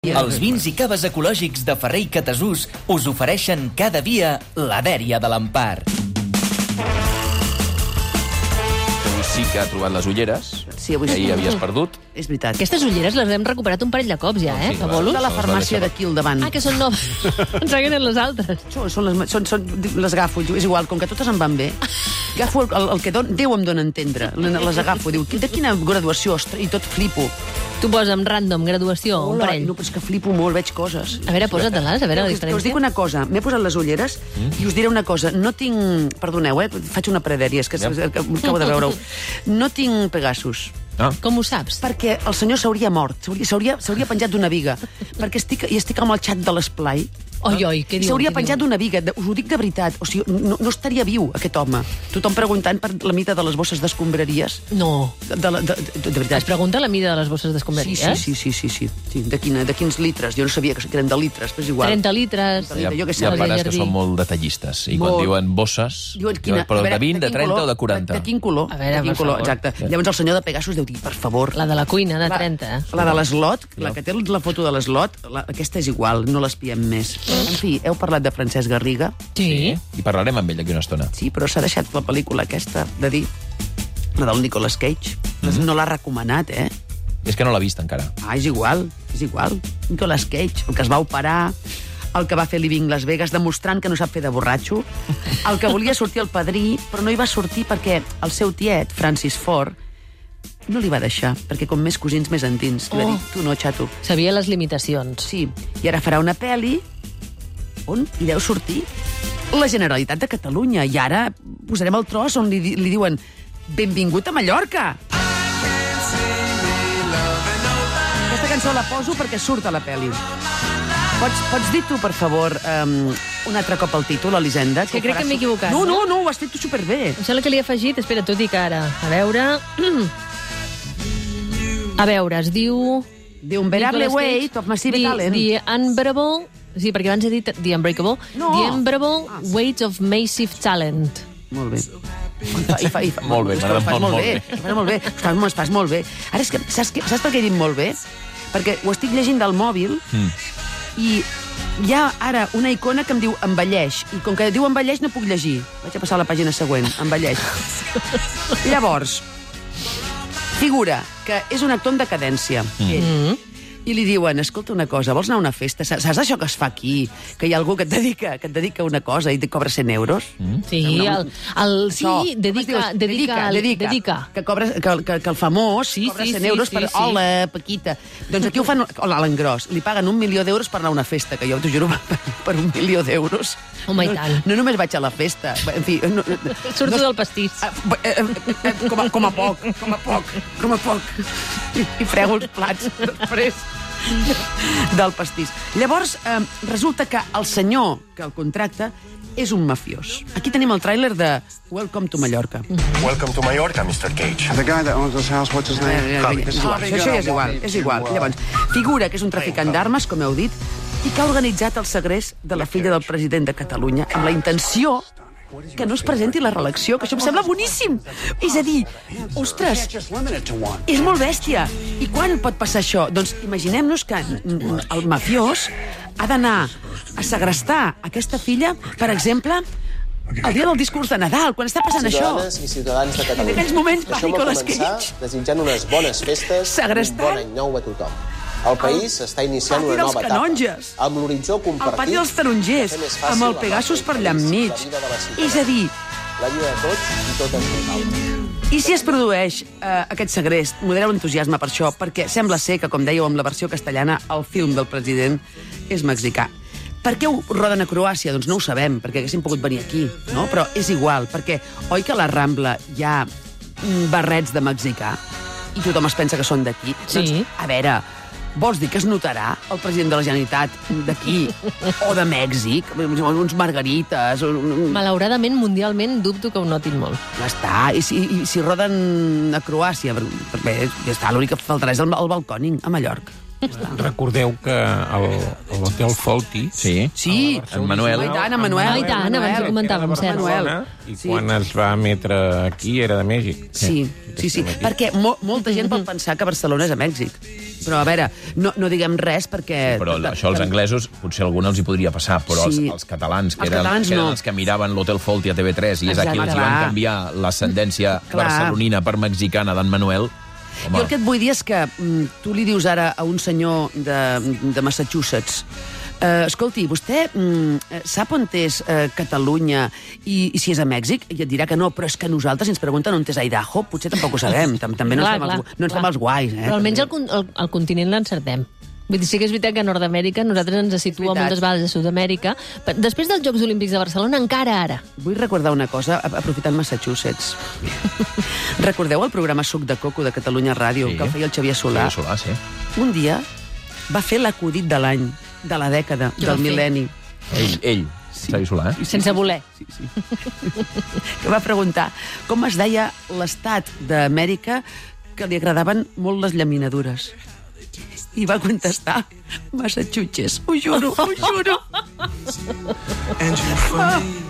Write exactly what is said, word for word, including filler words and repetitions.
Els vins i caves ecològics de Ferrer i Catasús us ofereixen cada dia la dèria de l'Empar. Sí que ha trobat les ulleres, sí, avui que sí. ahir havies perdut. És veritat. Aquestes ulleres les hem recuperat un parell de cops ja, eh? Sí, Que clar. bolo. De la farmàcia d'aquí al davant. Ah, que són noves. Ens agradin les altres. Són, són les, són, són, les agafo, és igual, com que totes em van bé. Agafo el, el, el que don, Déu em dona a entendre, les agafo. Diu, de quina graduació? Ostres, i tot flipo. Tu posa'm random, graduació, un Hola, parell. no, però és que flipo molt, veig coses. A veure, posa-te-les, a veure la Que us, que us dic diferència. una cosa, m'he posat les ulleres mm? i us diré una cosa, no tinc... Perdoneu, eh? Faig una predèria, és que, Yep. que acabo de veure-ho. No tinc Pegasus. Ah. Com ho saps? Perquè el senyor s'hauria mort, s'hauria s'hauria penjat d'una viga. Perquè estic, i estic amb el xat de l'esplai. Oi, oi, què diu? S'hauria què penjat diu? d'una viga, de, us ho dic de veritat. O sigui, no, no estaria viu, aquest home. Tothom preguntant per la mida de les bosses d'escombraries. No. De, de, de, de, de veritat. Es pregunta la mida de les bosses Sí, d'escombraries? sí, sí, sí, sí, sí. De, quina, de quins litres? Jo no sabia que eren de litres, però és igual. trenta litres. Hi ha- jo què sé, Hi ha el pares que jardí. són molt detallistes. I Molt. quan diuen bosses, Diuen quina, però a veure, de vint, de quin trenta color? o de quaranta. De, de quin color? A veure, de quin per color, favor. exacte. Llavors el senyor de Pegasus deu dir, per favor... La de la cuina, de La- trenta. eh? La de l'eslot, la que té la foto de l'eslot, la- aquesta és igual, no l'espiem més. En fi, heu parlat de Francesc Garriga? Sí. I parlarem amb ell aquí una estona. Sí, però s'ha deixat la pel·lícula aquesta de dir, la del Nicolas Cage. Mm-hmm. No l'ha recomanat, eh? És que no l'ha vist encara. Ah, és igual, és igual. Nicolas Cage, el que es va operar, el que va fer Living Las Vegas demostrant que no sap fer de borratxo, el que volia sortir al Padrí, però no hi va sortir perquè el seu tiet, Francis Ford, no li va deixar, perquè com més cosins, més endins. Li va Oh. dir, tu no, xato. Sabia les limitacions. Sí, i ara farà una pel·li on hi deu sortir la Generalitat de Catalunya. I ara posarem el tros on li, di- li diuen benvingut a Mallorca. Aquesta cançó la poso perquè surt a la pel·li. Pots, pots dir tu, per favor, um, un altre cop el títol, Elisenda? Que crec que m'he equivocat, No, no, no? no, ho has fet tu superbé. Em sembla que li he afegit... Espera, t'ho dic ara. A veure... A veure, es diu... The Unbearable Nicolas Cage, Weight of Massive the, Talent. The Unbearable... Sí, perquè abans he dit The Unbreakable. No. The Unbearable Ah. Weight of Massive Talent. Molt bé. I fa, i fa, i fa, Molt bé, és que m'agrada ho fas molt, molt molt bé. bé. Ho fas molt bé. Ho fas, es fas molt bé. Ara, és que, saps, que, saps per què he dit molt bé? Perquè ho estic llegint del mòbil Mm. i hi ha ara una icona que em diu envelleix. I com que diu envelleix no puc llegir. Vaig a passar a la pàgina següent. Envelleix. Llavors, figura que és un actor en decadència. Mm. Ell. I li diuen, escolta una cosa, vols anar a una festa? Saps saps això que es fa aquí? Que hi ha algú que et dedica, que et dedica a una cosa i et cobra cent euros? Mm. Sí, el, el, sí Això. dedica, Com es diu? dedica, dedica, dedica. Que, cobra, que, que, que el famós Sí, cobra sí, cent sí, euros sí, per... sí. Hola, Paquita. Doncs aquí ho fan hola, a l'engròs. Li paguen un milió d'euros per anar a una festa, que jo t'ho juro, per, per un milió d'euros. Home, i no, tant. No només vaig a la festa. En fi... No, Surto no, del pastís. Ah, eh, eh, eh, com, a, com a poc, com a poc, com a poc. I, i frego els plats després del pastís. Llavors, eh, resulta que el senyor que el contracta és un mafiós. Aquí tenim el tràiler de Welcome to Mallorca. Welcome to Mallorca, mister Cage. The guy that owns this house, what's his Eh, name? eh, Javi. eh, Això, això ja és igual, és igual. Llavors, figura que és un traficant d'armes, com heu dit, i que ha organitzat el segrest de la filla del president de Catalunya amb la intenció que no es presenti la reelecció, que això em sembla boníssim. És a dir, ostres, és molt bèstia. I quan pot passar això? Doncs imaginem-nos que mm, el mafiós ha d'anar a segrestar aquesta filla, per exemple, el dia del discurs de Nadal, quan està passant això. Ciutadanes i ciutadans de Catalunya. En aquells moments va Deixeu-me Nicolas començar Cage. desitjant unes bones festes Segrestant i un bon any nou a tothom. El país El està iniciant pati una dels nova canonges. etapa, amb l'horitzó compartit... El pati dels tarongers, per fer més fàcil amb el la Pegasus nostra per allà país, enmig. la vida de la ciutadania. És a dir, La vida de tots i totes nosaltres. i si es produeix eh, aquest segrest, modereu l'entusiasme per això, perquè sembla ser que, com dèieu amb la versió castellana, el film del president és mexicà. Per què ho roden a Croàcia? Doncs no ho sabem, perquè haguéssim pogut venir aquí, no? Però és igual, perquè oi que a la Rambla hi ha mm, barrets de mexicà i tothom es pensa que són d'aquí? Sí. Doncs, a veure, vols dir que es notarà el president de la Generalitat d'aquí o de Mèxic? Uns margarites... Un... Malauradament, mundialment, dubto que ho notin molt. Ja està, i si, i si roden a Croàcia, perquè ja està, l'únic que faltarà és el, el balcòning, a Mallorca. Recordeu que el, el l'Hotel Folti. Sí. Sí, En Manuel. Oh, i tant, en Manuel. Oh, i tant, abans ho comentàvem, cert. Manuel. I Sí. quan es va emetre aquí era de Mèxic. Sí, sí, sí, perquè mo molta gent pot pensar que Barcelona és a Mèxic. Però, a veure, no, no diguem res perquè... Però això als anglesos, potser a alguns els hi podria passar, però Sí. els, els catalans, que Els eren, catalans que eren no. els que miraven l'Hotel Folti a T V tres, i és aquí Exacte. els hi van Clar. canviar l'ascendència Clar. barcelonina per mexicana d'en Manuel. Home, Jo el que et vull dir és que mm, tu li dius ara a un senyor de, de Massachusetts Uh, escolti, vostè mm, sap on és uh, Catalunya i, i si és a Mèxic? I et dirà que no, però és que nosaltres, si ens pregunten on és Idaho, potser tampoc ho sabem. Tam També no, Clar, ens, fem clar, els, no ens clar. fem els guais. Eh? Però almenys el, con- el, el continent l'encertem. Vull dir, sí que és veritat que a Nord-Amèrica nosaltres ens situa Veritat. moltes vegades a Sud-amèrica. Però després dels Jocs Olímpics de Barcelona, encara ara. Vull recordar una cosa, a- aprofitant Massachusetts. Recordeu el programa Suc de Coco de Catalunya Ràdio, Sí. que el feia el Xavier Solà? Solà, sí. Un dia va fer l'acudit de l'any, de la dècada, Què va del fer? mil·lenni. Ell, ell, Xavi Solà, eh? Sense voler. Sí, sí. Que va preguntar com es deia l'estat d'Amèrica que li agradaven molt les llaminadures. I va contestar Massachusetts. Ho juro, ho juro.